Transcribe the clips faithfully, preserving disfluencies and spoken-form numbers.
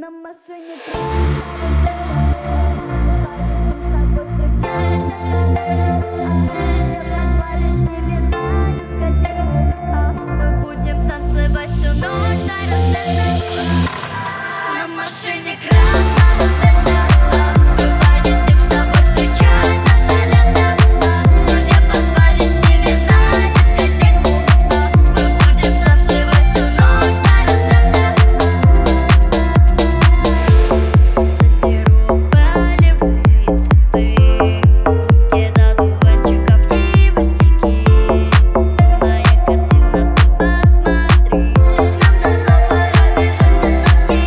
На машине мы будем танцевать всю ночь до рассвета. На машине красного цвета мы полетим с тобой встречаться до лета. Друзья позвали с ними на дискотеку. Мы будем танцевать всю ночь до рассвета. Соберу полевые цветы, букет одуванчиков и васильки. Полная картина, ты посмотри, нам давно пора бежать от тоски.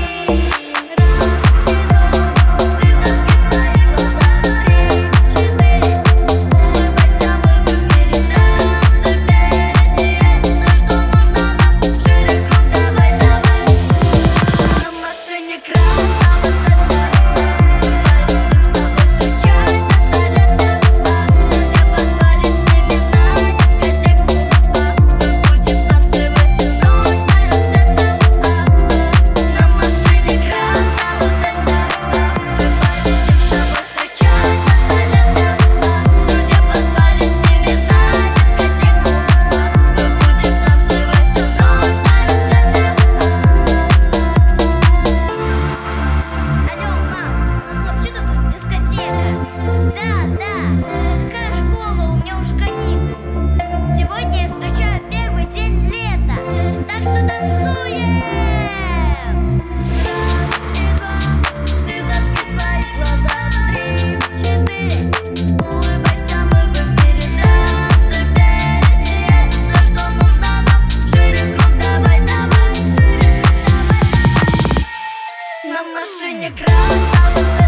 На машине красного цвета.